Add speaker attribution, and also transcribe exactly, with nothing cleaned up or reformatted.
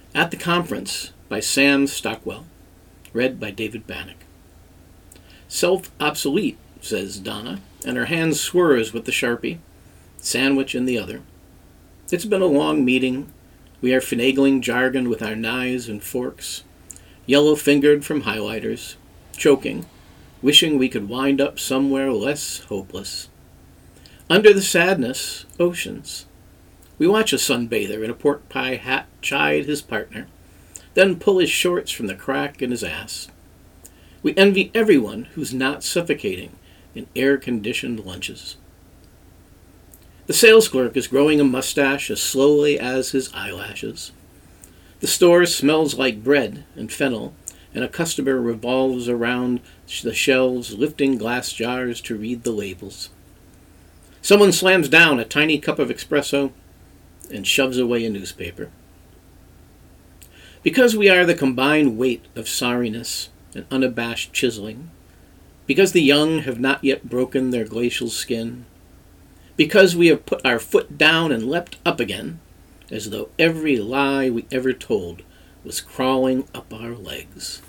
Speaker 1: At the Conference by Sam Stockwell. Read by David Bannock. Self-obsolete, says Donna, and her hand swirls with the Sharpie, sandwich in the other. It's been a long meeting. We are finagling jargon with our knives and forks, yellow-fingered from highlighters, choking, wishing we could wind up somewhere less hopeless. Under the sadness, oceans. We watch a sunbather in a pork pie hat chide his partner, then pull his shorts from the crack in his ass. We envy everyone who's not suffocating in air-conditioned lunches. The sales clerk is growing a mustache as slowly as his eyelashes. The store smells like bread and fennel, and a customer revolves around the shelves, lifting glass jars to read the labels. Someone slams down a tiny cup of espresso and shoves away a newspaper. Because we are the combined weight of sorriness and unabashed chiseling, because the young have not yet broken their glacial skin, because we have put our foot down and leapt up again, as though every lie we ever told was crawling up our legs.